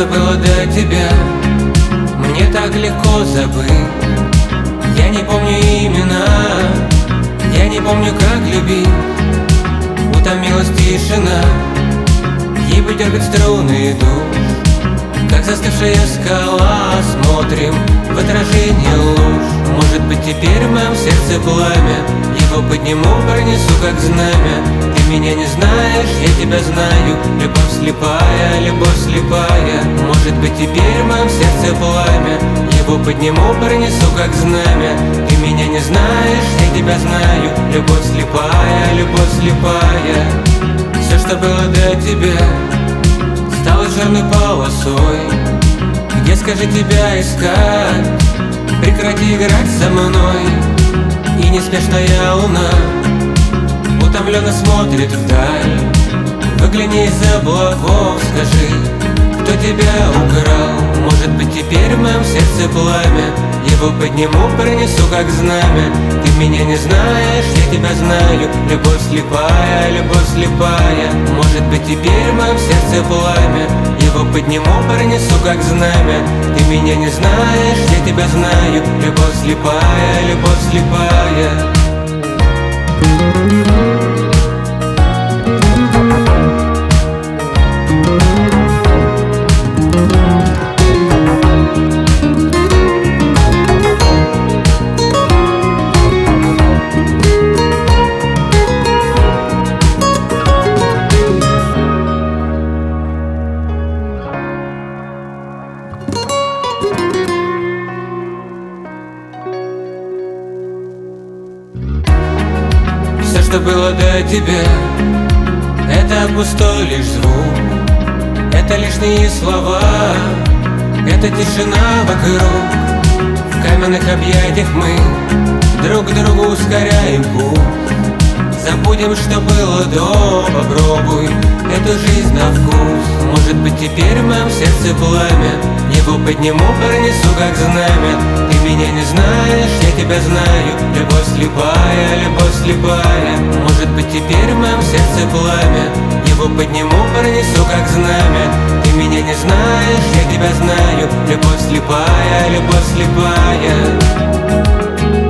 что было до тебя, мне так легко забыть. Я не помню имена, я не помню, как любить. Утомилась тишина, ей бы дергать струны и душ. Как застывшая скала, смотрим в отражение луж. Может быть, теперь в моем сердце пламя, его подниму, пронесу как знамя. Ты меня не знаешь, я тебя знаю. Любовь слепая, любовь слепая. Может быть, теперь в моем сердце пламя, его подниму, пронесу как знамя. Ты меня не знаешь, я тебя знаю. Любовь слепая, любовь слепая. Все, что было до тебя, стало черной полосой. Где, скажи, тебя искать? Прекрати играть со мной. И неспешная луна утомленно смотрит вдаль. Выгляни из облаков, скажи, кто тебя украл. Может быть, теперь в моем сердце пламя, его подниму, пронесу как знамя. Ты меня не знаешь, я тебя знаю. Любовь слепая, любовь слепая. Может быть, теперь в моем сердце пламя, его подниму, пронесу как знамя. Ты меня не знаешь, я тебя знаю. Любовь слепая, любовь слепая. Все, что было до тебя, это пустой лишь звук, это лишние слова, это тишина вокруг. В каменных объятиях мы друг к другу ускоряем путь. Забудем, что было до, попробуй эту жизнь на вкус. Может быть, теперь в моем сердце пламя, его подниму, пронесу как знамя. Ты меня не знаешь, я тебя знаю. Любовь слепая, любовь слепая. Может быть, теперь в моем сердце пламя, его подниму, пронесу как знамя. Ты меня не знаешь, я тебя знаю. Любовь слепая, любовь слепая.